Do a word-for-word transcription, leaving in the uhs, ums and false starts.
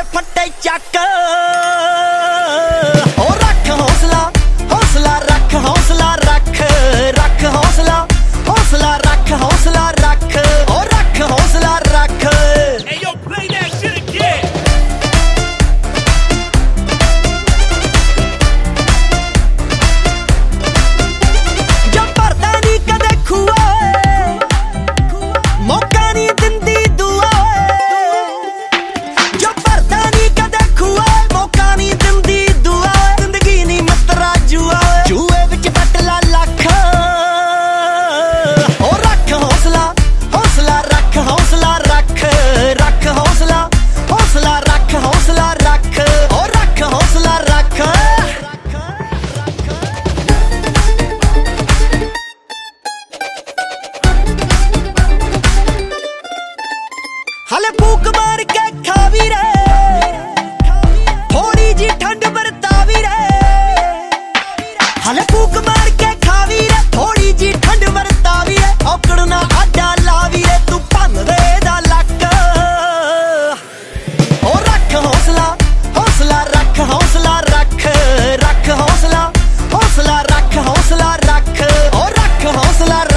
फटे चक ओ रख हौसला हौसला रख हौसला रख रख हौसला हौसला रख हौसला रख ओ रख हौसला रख। Hey yo, play that shit again. जब भरदा नहीं कदे खुआ मौका नहीं दिंदी दुआ जब भरदा नहीं कदे खुआ मौका नहीं दिंदी दुआ जिंदगी नहीं मतरा जुआ जुए विच बट ला लख ओ रख हौसला हौसला रख हौसला रख रख हौसला हौसला रख हौसला रख ओ रख हौसला रख। हले फूक मार के खावी रे थोड़ी जी ठंड बरतावी रे हले फूक मार के खावी रे थोड़ी जी ठंड बरतावी रे औकड़ना आडा लावी रे तू भन दे दा लक ओ रख हौसला हौसला रख हौसला रख रख हौसला हौसला रख हौसला रख ओ रख हौसला